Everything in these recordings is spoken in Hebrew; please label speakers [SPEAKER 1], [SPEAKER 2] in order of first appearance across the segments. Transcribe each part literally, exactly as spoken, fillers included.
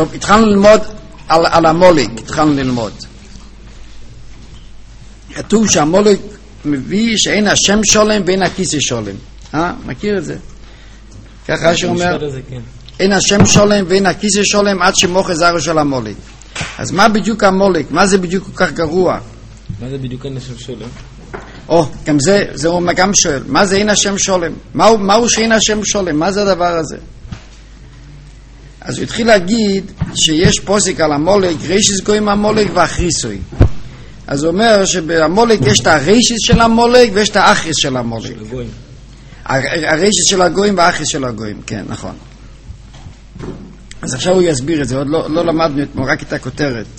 [SPEAKER 1] טוב, התחלנו ללמוד על, על המולק, התחלנו ללמוד. כתוב שהמולק מביא שאין השם שולם ואין הכיסא שולם. אה? מכיר את זה? ככה שאומר, אין השם שולם ואין הכיסא שולם עד שמוכר זרעו של המולק. אז מה בדיוק המולק? מה זה בדיוק כל כך גרוע?
[SPEAKER 2] מה זה בדיוק אין השם שולם?
[SPEAKER 1] או, גם זה, זה הוא גם שואל, מה זה אין השם שולם? מהו, מהו שאין השם שולם? מה זה הדבר הזה? אז הוא התחיל להגיד שיש פוסק על המולק, רישיס גויים המולק ואחריסוי. אז הוא אומר שבמולק יש את הרישיס של המולק ויש את האחריס של המולק. של הגויים. הרישיס של הגויים והאחריס של הגויים, כן, נכון. אז עכשיו הוא יסביר את זה, עוד לא, לא למדנו אתמול, רק את הכותרת.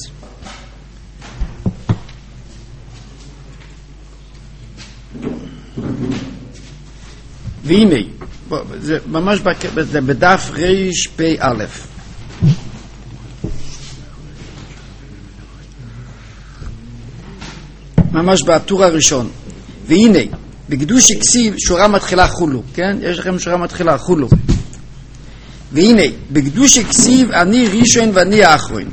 [SPEAKER 1] והנה, זה ממש בדף ריש פי א', ממש בטור הראשון. והנה, בקדוש הכסיב שורה מתחילה חולו, כן? יש לכם שורה מתחילה חולו. והנה, בקדוש הכסיב אני ראשון ואני האחרון.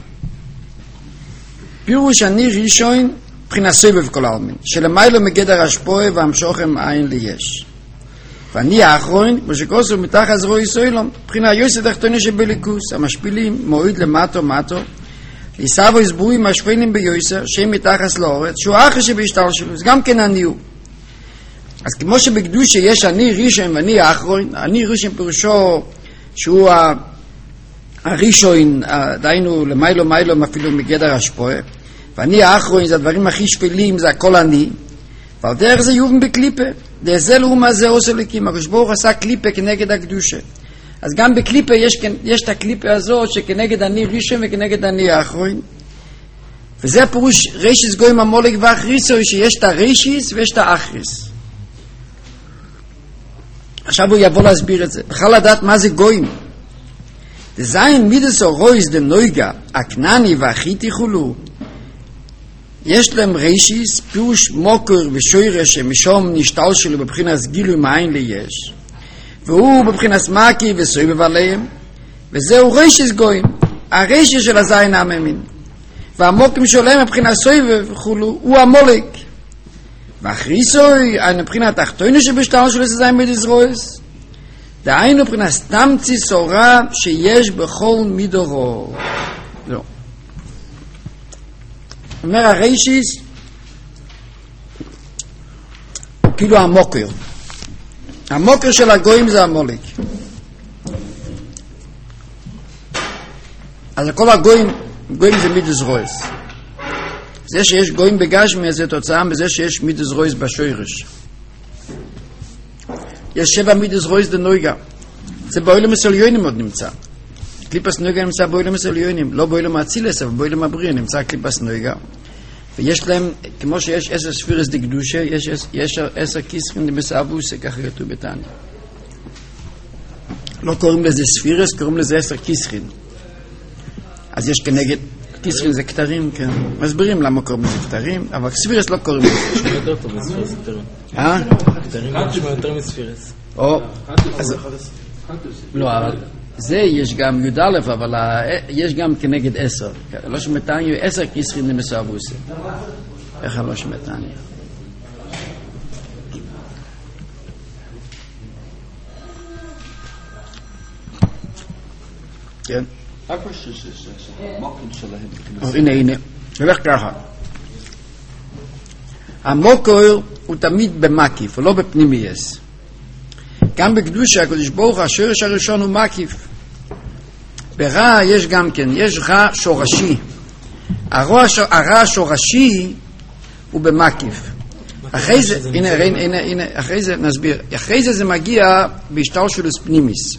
[SPEAKER 1] פירוש אני ראשון מבחינת סבב כל העלמין, שלמיילו מגדר השפועה והמשוכם עין ליש. ואני האחרון, ושכוסו מתחת זרוע יסוילום, מבחינה יוסד תחתוני שבליכוס, המשפילים, מועיד למטו מטו, ליסבו הסבורים השפיינים ביוסר, שהם מתחת לאורץ, שהוא האחר שבהשתל שלו, זה גם כן אני הוא. אז כמו שבקדושה יש אני ראשון ואני האחרון, אני ראשון פירושו שהוא הראשון, דיינו למיילו מיילו אפילו מגדר השפועה, ואני האחרון זה הדברים הכי שפלים, זה הכל אני, ועל דרך זה יובן בקליפה, דאזל הוא מה זה עושה לקים, הקדוש ברוך הוא עשה קליפה כנגד הקדושה. אז גם בקליפה יש, יש את הקליפה הזאת שכנגד אני ראשון וכנגד אני האחרון. וזה הפירוש רישיס גויים המולק ואחריסו, שיש את הרישיס ויש את האחריס. עכשיו הוא יבוא להסביר את זה. בכלל לדעת מה זה גויים. דזיין מידס או רויס דם נויגה, הכנני והחיתי חולו. יש להם רישיס, פירוש מוקר ושוירה שמשום נשתל שלו בבחינת גילוי מעין ליש. והוא בבחינת מקי וסויבב עליהם. וזהו רישיס גויים. הרישיס של הזין הממין. והמוקים שלהם מבחינת סויבב וכולו, הוא המולק. ואחריסוי, היינו מבחינת תחתונו שבשתל שלו זין מידס רויס. דהיינו מבחינת סתם ציסורה שיש בכל מידורו. זהו. אומר הרישיס הוא כאילו המוקר. המוקר של הגויים זה המולק. אז כל הגויים, גויים זה מידס רויס. זה שיש גויים בגשמי זה תוצאה מזה שיש מידס רויס בשורש. יש שבע מידס רויס דנויגה. זה באוילם הסוליונים עוד נמצא. קליפס נויגה נמצא באוילם הסוליונים, לא באוילם האצילס, אבל באוילם הבריא נמצא קליפס נויגה. ויש להם, כמו שיש עשר ספירס דקדושה, יש, יש עשר כיסרין דמסעבוסה, ככה כתוב בתניא. לא קוראים לזה ספירס, קוראים לזה עשר כיסרין. אז יש כנגד, כיסרין זה כתרים, כן. מסבירים למה קוראים לזה כתרים, אבל ספירס לא קוראים לזה.
[SPEAKER 2] נשמע יותר טוב מספירס כתרים.
[SPEAKER 1] אה?
[SPEAKER 2] כתרים נשמע יותר מספירס.
[SPEAKER 1] או, אז, לא, אבל זה יש גם י' א', אבל יש גם כנגד עשר. לא שמתניא, עשר כיסרין דמסעבוסה. איך לא שמתניא? כן? הנה, הנה. הולך ככה. המוקר הוא תמיד במקיף, הוא לא בפנימייס. גם בקדושה, הקדוש ברוך הוא, השורש הראשון הוא מקיף. ברע יש גם כן, יש רע שורשי. הרע, הרע השורשי הוא במקיף. אחרי זה, הנה, הנה, הנה, הנה, אחרי זה נסביר. אחרי זה זה מגיע בהשתלשלוס פנימיס.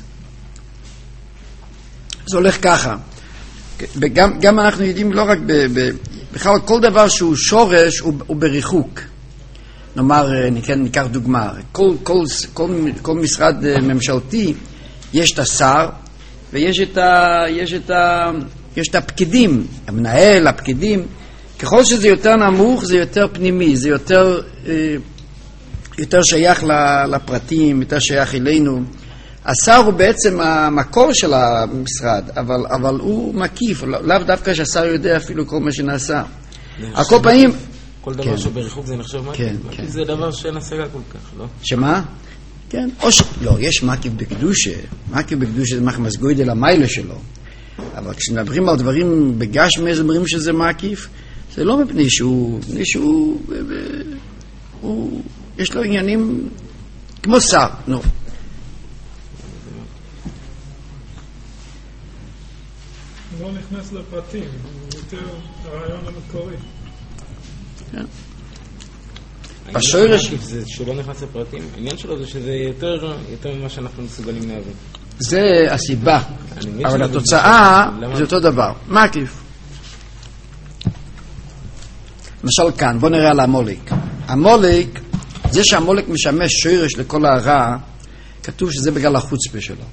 [SPEAKER 1] זה הולך ככה. גם, גם אנחנו יודעים לא רק ב, ב, בכלל כל דבר שהוא שורש הוא, הוא בריחוק. נאמר, ניקח דוגמה, כל, כל, כל, כל משרד ממשלתי יש את השר ויש את, ה, יש את, ה, יש את הפקידים, המנהל, הפקידים. ככל שזה יותר נמוך זה יותר פנימי, זה יותר, יותר שייך לפרטים, יותר שייך אלינו. השר הוא בעצם המקור של המשרד, אבל, אבל הוא מקיף, לאו דווקא שהשר יודע אפילו כל מה שנעשה. על כל פעמים...
[SPEAKER 2] כל דבר שבריחוק זה נחשב מקיף.
[SPEAKER 1] כן,
[SPEAKER 2] מקיף
[SPEAKER 1] כן.
[SPEAKER 2] זה דבר שאין השגה כל כך, לא?
[SPEAKER 1] שמה? כן. או ש... לא, יש מקיף בקדושה. מקיף בקדושה זה מחמס גוידל המיילה שלו. אבל כשמדברים על דברים בגשמי, זה אומרים שזה מקיף, זה לא מפני שהוא... מפני שהוא... הוא... יש לו עניינים כמו שר, נו.
[SPEAKER 3] הוא לא נכנס לפרטים, הוא יותר הרעיון המקורי.
[SPEAKER 1] כן. בשורש...
[SPEAKER 2] זה שלא נכנס לפרטים, העניין שלו זה שזה יותר, יותר ממה שאנחנו מסוגלים להבין.
[SPEAKER 1] זה הסיבה, אבל התוצאה זה אותו דבר. מקיף. למשל כאן, בוא נראה על המולק. המולק, זה שהמולק משמש שורש לכל הרע, כתוב שזה בגלל החוצפה שלו.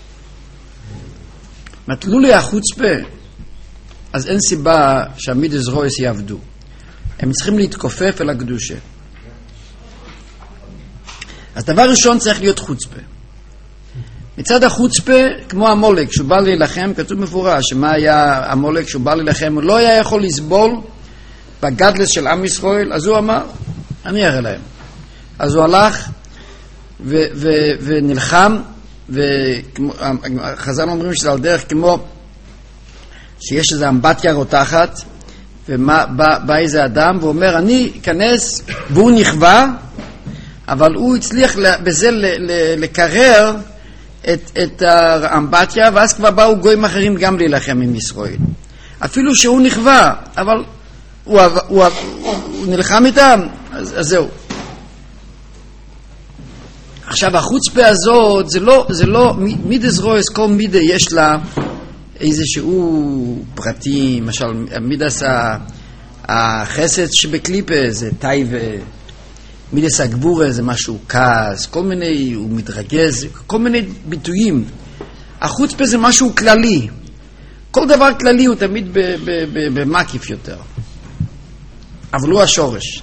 [SPEAKER 1] מתלו לי החוצפה, אז אין סיבה שהמידס רויס יעבדו. הם צריכים להתכופף אל הקדושה. אז דבר ראשון צריך להיות חוצפה. מצד החוצפה, כמו המולק, שהוא בא להילחם, כתוב מפורש, שמה היה המולק שהוא בא להילחם, הוא לא היה יכול לסבול בגדלס של עם ישראל, אז הוא אמר, אני אראה להם. אז הוא הלך ו- ו- ונלחם, וחז"ל אומרים שזה על דרך כמו שיש איזו אמבטיה רותחת, ובא איזה אדם ואומר, אני אכנס, והוא נכווה, אבל הוא הצליח בזה לקרר את, את האמבטיה, ואז כבר באו גויים אחרים גם להילחם עם ישראל. אפילו שהוא נכווה, אבל הוא, הוא, הוא, הוא נלחם איתם, אז, אז זהו. עכשיו, החוצפה הזאת, זה לא, זה לא, מידס רויס, כל מידה יש לה איזשהו פרטים, למשל, מידס החסד שבקליפה זה טייבה, מידס הגבורה זה משהו כעס, כל מיני, הוא מתרגז, כל מיני ביטויים. החוצפה זה משהו כללי. כל דבר כללי הוא תמיד במקיף יותר. אבל הוא השורש.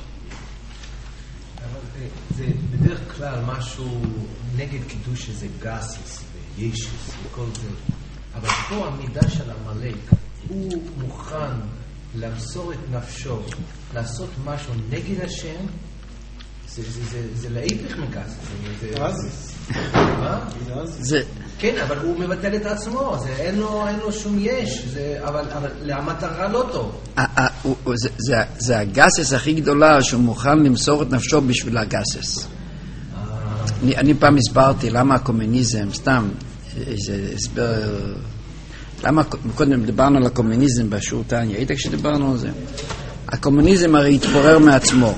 [SPEAKER 4] זה בדרך כלל משהו נגד קידוש שזה גסיס וישוס וכל זה. אבל פה המידה של המלאק, הוא מוכן למסור את נפשו, לעשות משהו נגד השם, זה, זה, זה, זה להיפך מגסיס.
[SPEAKER 3] גסיס.
[SPEAKER 4] מה?
[SPEAKER 1] זה...
[SPEAKER 4] כן, אבל הוא מבטל את עצמו, זה, אין, לו, אין לו שום יש, זה, אבל, אבל המטרה לא טוב.
[SPEAKER 1] זה, זה, זה הגסס הכי גדולה שהוא מוכן למסור את נפשו בשביל הגסס. אני, אני פעם הסברתי למה הקומוניזם, סתם, איזה הסבר, למה, קודם דיברנו על הקומוניזם בשיעור תניא, היית כשדיברנו על זה? הקומוניזם הרי התפורר מעצמו.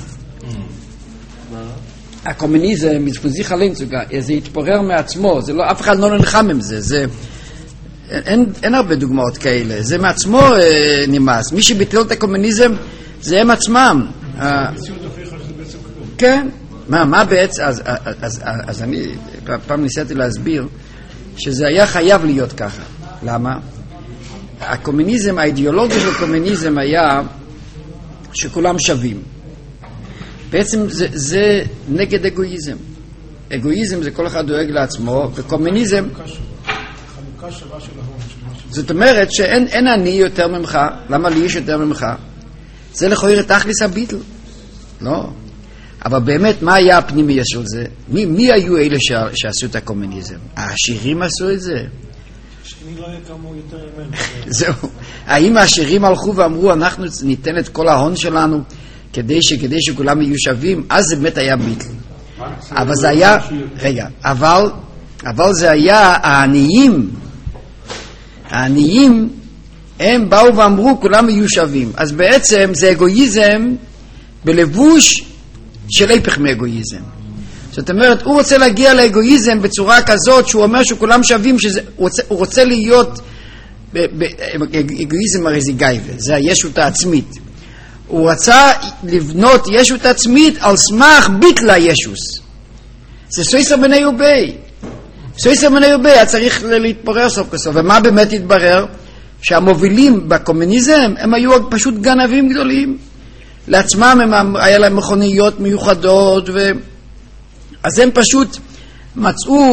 [SPEAKER 1] הקומוניזם, מצפוזיך הלינצוגה, זה התפורר מעצמו, זה לא, אף אחד לא נלחם עם זה, זה, אין, אין הרבה דוגמאות כאלה, זה מעצמו אה, נמאס, מי שביטל את הקומוניזם זה הם עצמם. אה, כן, מה, מה בעצם, אז, אז, אז, אז אני פעם ניסיתי להסביר שזה היה חייב להיות ככה, למה? הקומוניזם, האידיאולוגיה של הקומוניזם היה שכולם שווים. בעצם זה, זה נגד אגואיזם. אגואיזם זה כל אחד דואג לעצמו, וקומוניזם...
[SPEAKER 3] חלוקה שווה של ההון.
[SPEAKER 1] זאת אומרת שאין אין אני יותר ממך, למה לי יש יותר ממך? זה לכאורה תכלס הביטל. לא. אבל באמת, מה היה הפנימי של זה? מי, מי היו אלה ש, שעשו את הקומוניזם? העשירים עשו את זה?
[SPEAKER 3] שני לא יקמו יותר ממנו.
[SPEAKER 1] זהו. האם העשירים הלכו ואמרו, אנחנו ניתן את כל ההון שלנו, כדי שכדי שכולם יהיו שווים, אז זה באמת היה ביטל. אבל זה היה, רגע, אבל, אבל זה היה העניים, העניים, הם באו ואמרו, כולם יהיו שווים. אז בעצם זה אגואיזם בלבוש של היפך מאגואיזם. זאת אומרת, הוא רוצה להגיע לאגואיזם בצורה כזאת, שהוא אומר שכולם שווים, שזה, הוא, רוצה, הוא רוצה להיות, אגואיזם הרי זה גייבה, זה הישות העצמית. הוא רצה לבנות ישות עצמית על סמך ביטלה ישוס. זה סויסר בני ובי. סויסר בני ובי היה צריך להתברר סוף כסוף. ומה באמת התברר? שהמובילים בקומוניזם הם היו פשוט גנבים גדולים. לעצמם הם, היה להם מכוניות מיוחדות. ו... אז הם פשוט מצאו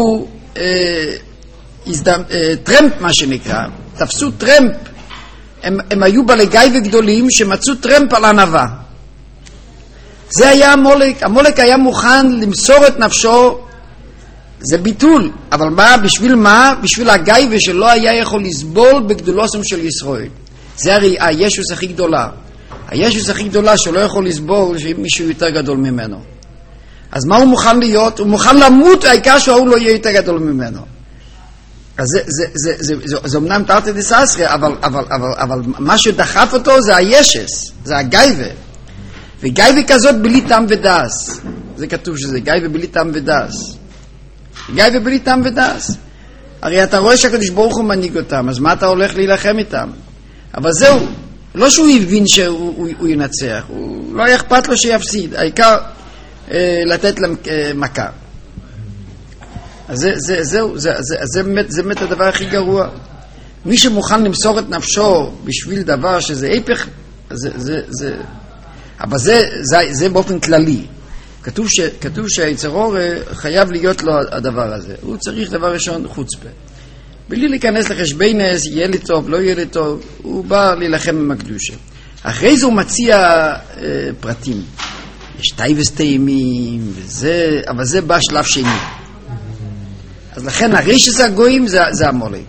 [SPEAKER 1] אה, הזדמ... אה, טרמפ מה שנקרא, תפסו טרמפ, הם, הם היו בעלי גיא וגדולים שמצאו טרמפ על ענווה. זה היה המולק, המולק היה מוכן למסור את נפשו, זה ביטול, אבל מה, בשביל מה? בשביל הגיא ושלא היה יכול לסבול בגדולוסם של ישראל. זה הרי הישוס הכי גדולה. הישוס הכי גדולה שלא יכול לסבול שמישהו יותר גדול ממנו. אז מה הוא מוכן להיות? הוא מוכן למות, העיקר שהוא לא יהיה יותר גדול ממנו. אז זה, זה, זה, זה, זה, זה אמנם תרתי דססרי, אבל, אבל, אבל, אבל מה שדחף אותו זה הישס, זה הגייבה. וגייבה כזאת בלי טעם ודס. זה כתוב שזה גייבה בלי טעם ודס. גייבה בלי טעם ודס. הרי אתה רואה שהקדוש ברוך הוא מנהיג אותם, אז מה אתה הולך להילחם איתם? אבל זהו, לא שהוא הבין שהוא הוא, הוא ינצח, הוא לא היה אכפת לו שיפסיד, העיקר אה, לתת להם אה, מכה. אז זה, זה, זהו, זה, זה, זה, באמת, זה באמת הדבר הכי גרוע. מי שמוכן למסור את נפשו בשביל דבר שזה היפך, זה, זה, זה, אבל זה, זה, זה באופן כללי. כתוב, ש, כתוב שהיצרור חייב להיות לו הדבר הזה. הוא צריך דבר ראשון חוצפה. בלי להיכנס לחשבינס, יהיה לי טוב, לא יהיה לי טוב, הוא בא להילחם עם הקדושה. אחרי זה הוא מציע אה, פרטים. יש טייבס טעימים, וזה, אבל זה בא שלב שני. אז לכן הרשס הגויים זה, זה המולק.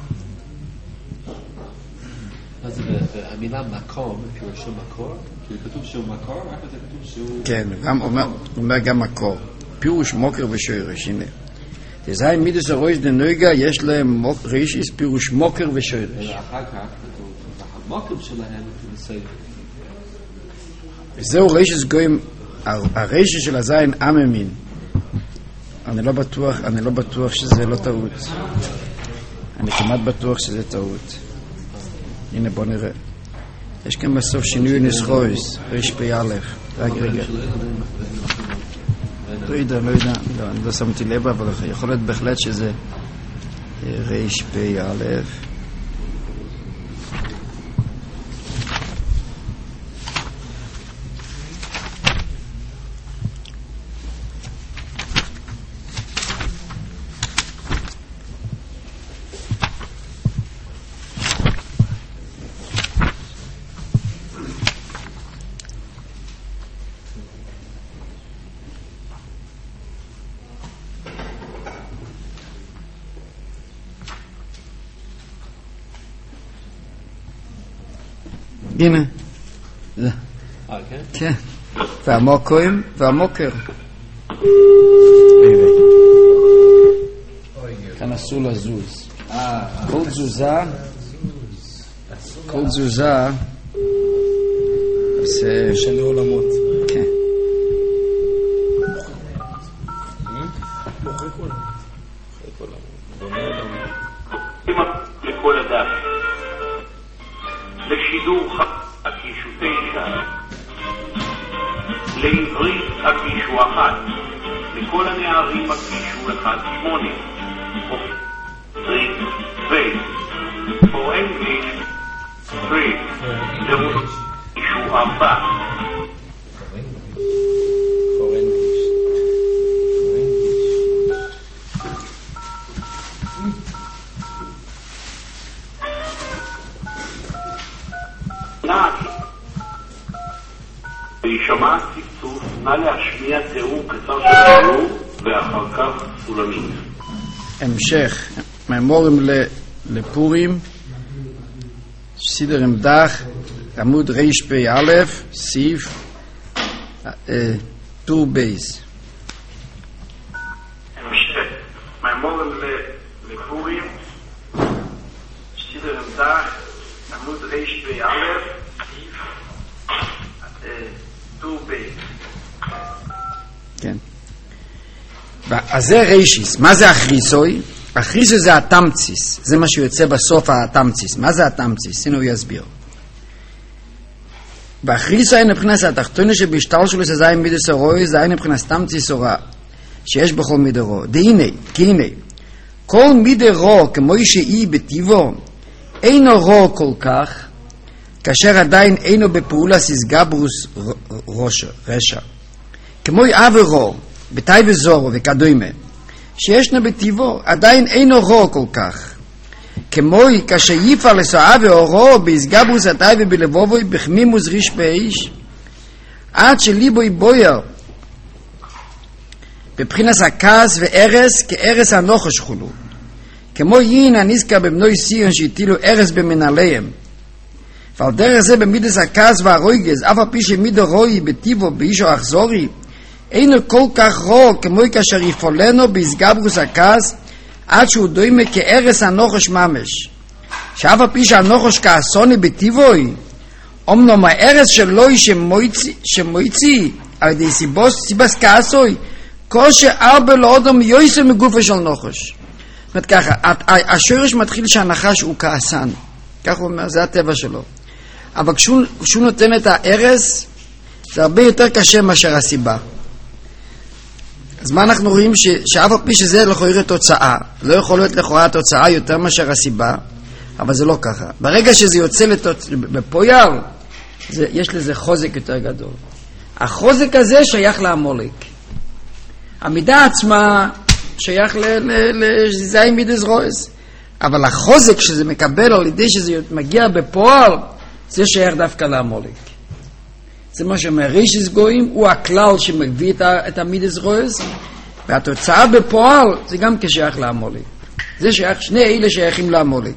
[SPEAKER 4] אז המילה מקום, פירושו מקור? כי כתוב שהוא מקור, רק זה כתוב שהוא...
[SPEAKER 1] כן, גם אומר, אומר גם מקור. פירוש מוקר ושורש, הנה. תזהי מידס הרויש דנויגה, יש להם רשס, פירוש מוקר ושורש.
[SPEAKER 4] ואחר כך כתוב, המוקר שלהם זה
[SPEAKER 1] וזהו רשס גויים, הרשס של הזין אממין. אני לא בטוח, אני לא בטוח שזה לא טעות. אני כמעט בטוח שזה טעות. הנה בוא נראה. יש כאן בסוף שינוי נסחויס, רש פי א', רק רגע. לא יודע, לא יודע, לא, אני לא שמתי לב, אבל יכול להיות בהחלט שזה רש פי א'. הנה.
[SPEAKER 4] אה, כן?
[SPEAKER 1] כן. והמוקוים והמוקר. כאן אסור לזוז. כל תזוזה, כל תזוזה, זה
[SPEAKER 2] שני עולמות.
[SPEAKER 1] כן.
[SPEAKER 5] לכל אדם לשידור הקישו תשע לעברית הקישו אחת לכל הנערים הקישו אחד שמונה עשרים ו for English three לרוסית קישו ארבע וישמע צפצוף, נא להשמיע תיאור קצר של התיאור ואחר כך סולמית.
[SPEAKER 1] המשך, מימורים לפורים, סידר עמדך, עמוד רש פי א', סעיף טור בייס.
[SPEAKER 5] המשך, מימורים לפורים, סידר עמדך, עמוד רש פי א', סעיף טור בייס.
[SPEAKER 1] כן. אז זה רשיס. מה זה הכריסוי? הכריסוי זה התמציס. זה מה שיוצא בסוף התמציס. מה זה התמציס? הנה הוא יסביר. והכריסוי אין מבחינת התחתונה שבשטר שלו זה זין מידס הרוי, זה אין מבחינת תמציס הורא שיש בכל מידרו. דהנה, כי הנה, כל מידרו כמו שהיא בטיבו אינו רו כל כך כאשר עדיין אינו בפעולה סיסגברוס רשע. כמו עברו, בתאי וזורו וכדומה, שישנה בטבעו, עדיין אינו רוע כל כך. כמוי כאשר יפעל לסועה ואורו בהסגברוס עתי ובלבובוי בחמימוס ריש באיש עד שליבוי בויר בבחינס הכעס וארס כארס הנוחש חולו כמו יין הנזכר בבנוי סיון שהטילו ארס במנהליהם ועל דרך זה במידס הכעס והרויגז אף על פי שמידו רוי בטיבו באישו אכזורי אינו כל כך רוע כמו כאשר יפעלנו בהסגברוס הכעס עד שהוא דומה כארס הנוחש ממש שאף על פי שהנוחש כעסוני בטיבוי אמנם הארס שלוי שמויצי, שמויצי על ידי סיבוס, סיבס כעסוי כל שארבע לא אדם יויסר מגופה של נוחש זאת אומרת ככה, השורש מתחיל שהנחש הוא כעסן כך הוא אומר, זה הטבע שלו אבל כשהוא, כשהוא נותן את הארס זה הרבה יותר קשה מאשר הסיבה אז מה אנחנו רואים ש, שאף על פי שזה לכאורה תוצאה לא יכול להיות לכאורה תוצאה יותר מאשר הסיבה אבל זה לא ככה ברגע שזה יוצא לתוצ... בפויר זה, יש לזה חוזק יותר גדול החוזק הזה שייך לעמולק המידה עצמה שייך לזי מידס רויס אבל החוזק שזה מקבל על ידי שזה מגיע בפועל זה שייך דווקא לעמולק זה מה שאומר רישיס גויים הוא הכלל שמביא את המידס רויס והתוצאה בפועל זה גם כשייך לעמולק זה שייך שני אלה שייכים לעמולק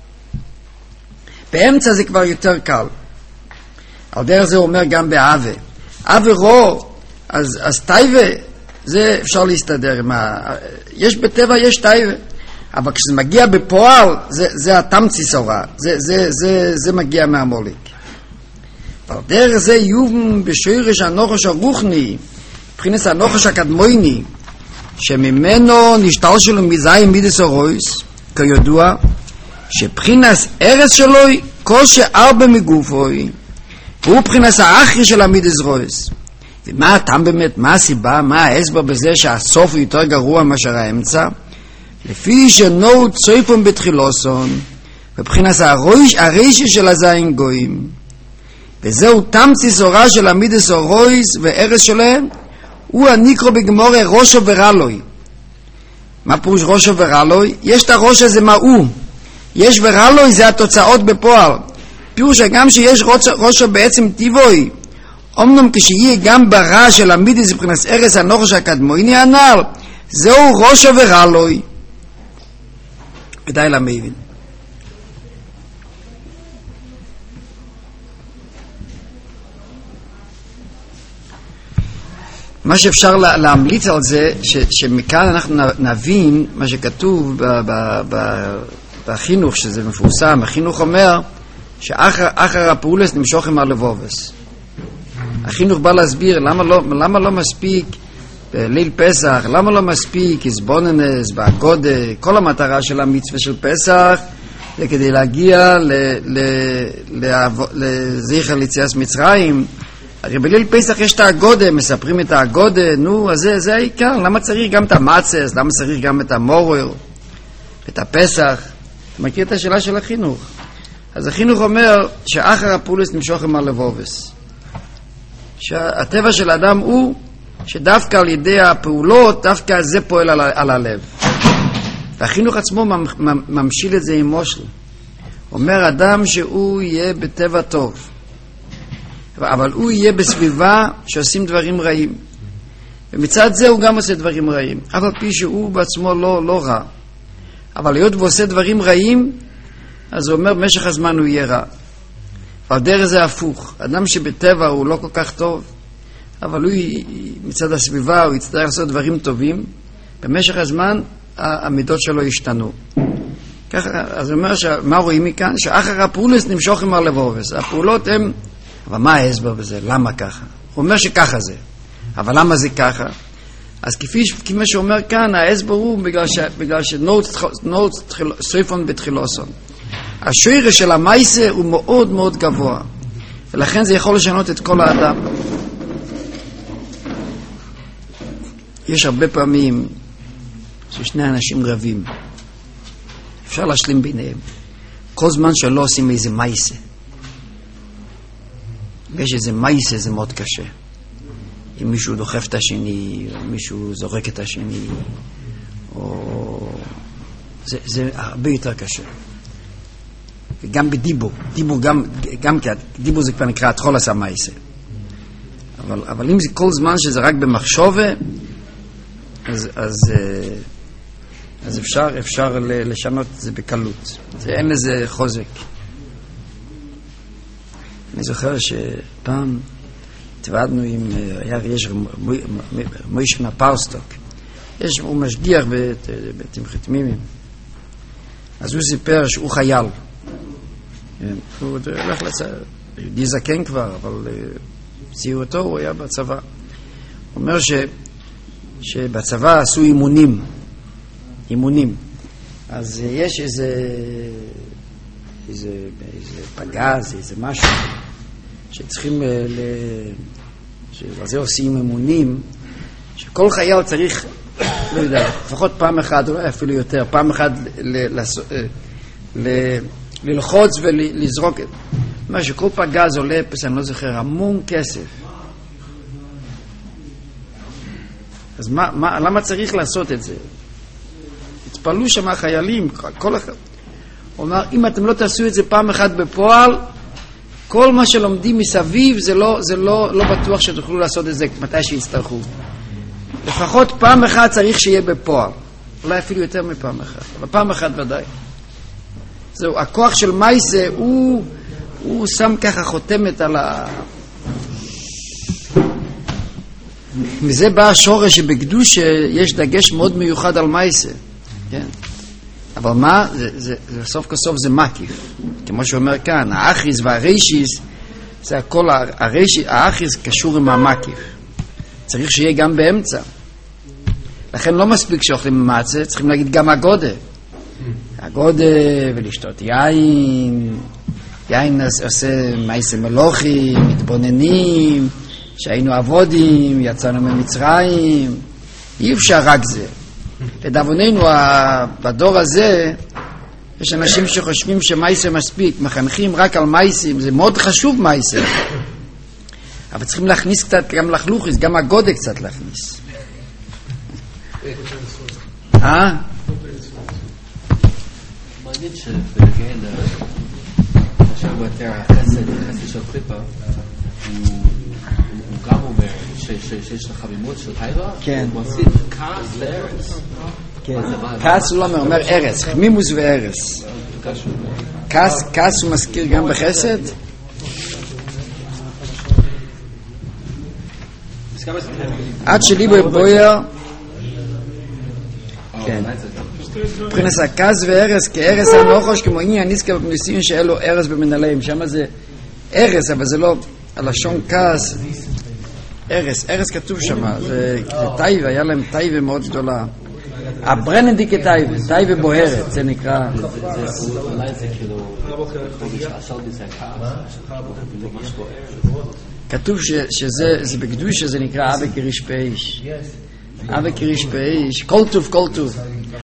[SPEAKER 1] באמצע זה כבר יותר קל על דרך זה הוא אומר גם באווה אווה רו אז, אז טייבה זה אפשר להסתדר מה, יש בטבע יש טייבה אבל כשזה מגיע בפועל זה, זה התמצי סורה זה, זה, זה, זה מגיע מהמולק על דרך זה יובן בשורש הנוחש הרוחני מבחינת הנוחש הקדמויני שממנו נשתל שלו מזי מידס הרויס כידוע שבחינת ארץ שלו כל שארבע מגופוי והוא בחינת האחרי של המידס רויס ומה הטעם באמת, מה הסיבה, מה ההסבר בזה שהסוף הוא יותר גרוע מאשר האמצע לפי שנו צויפון בתחילוסון ובחינת הרישי של הזין גויים וזהו תמצי סורה של המידס הרויס וארץ שלהם הוא הניקרו בגמורה ראשו ורלוי מה פירוש ראשו ורלוי? יש את הראש הזה מה הוא יש ורלוי זה התוצאות בפועל פירוש גם שיש ראשו בעצם טבעוי אמנם כשיהיה גם ברע של המידס מבחינת ארץ הנוחש הקדמויני הנ"ל זהו ראשו ורלוי כדאי למבין מה שאפשר לה, להמליץ על זה ש, שמכאן אנחנו נבין מה שכתוב ב, ב, ב, בחינוך שזה מפורסם החינוך אומר שאחר אחר הפעולס נמשוכם על לבובס החינוך בא להסביר למה לא, למה לא מספיק בליל פסח למה לא מספיק הסבוננס בהגודה כל המטרה של המצווה של פסח זה כדי להגיע לזכר ליציאת מצרים הרי בליל פסח יש את האגודה, מספרים את האגודה, נו, אז זה, זה העיקר, למה צריך גם את המצס, למה צריך גם את המורר, את הפסח, אתה מכיר את השאלה של החינוך? אז החינוך אומר שאחר הפולס נמשוכם על לבובס, שהטבע של האדם הוא שדווקא על ידי הפעולות, דווקא זה פועל על, על הלב, והחינוך עצמו ממשיל את זה עם מושל, אומר אדם שהוא יהיה בטבע טוב, אבל הוא יהיה בסביבה שעושים דברים רעים ומצד זה הוא גם עושה דברים רעים אבל פי שהוא בעצמו לא, לא רע אבל להיות הוא עושה דברים רעים אז הוא אומר במשך הזמן הוא יהיה רע אבל דרך זה הפוך אדם שבטבע הוא לא כל כך טוב אבל הוא מצד הסביבה הוא יצטרך לעשות דברים טובים במשך הזמן המידות שלו ישתנו ככה, אז הוא אומר מה רואים מכאן שאחר הפעולס נמשוכם על לבובס הפעולות הם אבל מה ההסבר בזה? למה ככה? הוא אומר שככה זה. אבל למה זה ככה? אז כפי, כפי שאומר כאן, ההסבר הוא בגלל, ש, בגלל שנוט סויפון בתחילוסון. השורש של המייסה הוא מאוד מאוד גבוה. ולכן זה יכול לשנות את כל האדם. יש הרבה פעמים ששני אנשים רבים. אפשר להשלים ביניהם. כל זמן שלא עושים איזה מייסה. ויש איזה מייסה, זה מאוד קשה. אם מישהו דוחף את השני, או מישהו זורק את השני, או... זה, זה הרבה יותר קשה. וגם בדיבור, דיבור גם, גם כי דיבור זה כבר נקרא התחול עשה מייסה. אבל, אבל אם זה כל זמן שזה רק במחשובה, אז, אז, אז אפשר, אפשר לשנות את זה בקלות. זה, אין לזה חוזק. אני זוכר שפעם התוועדנו עם, היה יש מוישה מהפאוסטוק. יש, הוא משגיח בתמחת מימים. אז הוא סיפר שהוא חייל. הוא הולך לצבא, יהודי זקן כבר, אבל צעירותו הוא היה בצבא. הוא אומר ש, שבצבא עשו אימונים, אימונים. אז יש איזה, איזה, איזה פגז, איזה משהו, שצריכים, ל, שעל זה עושים אימונים, שכל חייל צריך, לא יודע, לפחות פעם אחת, אולי אפילו יותר, פעם אחת ל, ל, ל, ללחוץ ולזרוק את מה שכל פגז עולה, פס, אני לא זוכר, המון כסף. אז מה, מה, למה צריך לעשות את זה? התפעלו שם החיילים, כל אחד. הוא אומר, אם אתם לא תעשו את זה פעם אחת בפועל, כל מה שלומדים מסביב, זה לא, זה לא, לא בטוח שתוכלו לעשות את זה מתי שיצטרכו. לפחות פעם אחת צריך שיהיה בפועל. אולי אפילו יותר מפעם אחת, אבל פעם אחת ודאי. זהו, הכוח של מייסה, הוא, הוא שם ככה חותמת על ה... מזה בא השורש שבקדוש יש דגש מאוד מיוחד על מייסה. כן. אבל מה? זה, זה, זה, סוף כסוף זה מקיף. כמו שאומר כאן, האחיס והרשיס, זה הכל, הרשיס, האחיס קשור עם המקיף. צריך שיהיה גם באמצע. לכן לא מספיק שאוכלים מצה, צריכים להגיד גם הגודה. הגודה ולשתות יין, יין עושה מייסה מלוכים, מתבוננים, שהיינו עבודים, יצאנו ממצרים, אי אפשר רק זה. לדאבוננו, בדור הזה, יש אנשים שחושבים שמייסה מספיק, מחנכים רק על מייסים, זה מאוד חשוב מייסה. אבל צריכים להכניס קצת גם לחלוכיס, גם הגודה קצת להכניס. אה?
[SPEAKER 6] מעניין שבגן, עכשיו יותר החסד, החסד של קליפה, הוא גם אומר שיש לך מימות של טייבה, הוא מוסיף כעס לארץ.
[SPEAKER 1] כעס הוא לא אומר, אומר ארץ, מימוס וארץ. כעס הוא מזכיר גם בחסד? עד שלי בבויר, כן. מבחינת הכעס וארץ, כארץ הנוחש, כמו עניין נזכר בניסים שאלו ארץ במנהליים, שם זה ארץ, אבל זה לא הלשון כעס. ארץ, ארץ כתוב שם, זה טייבה, היה להם טייבה מאוד גדולה. הברנדי כטייבה, טייבה בוהרת, זה נקרא.
[SPEAKER 6] אולי זה כאילו,
[SPEAKER 1] כתוב שזה בקדוש שזה נקרא אבא קריש פאיש. אבא קריש פאיש, כל טוב, כל טוב.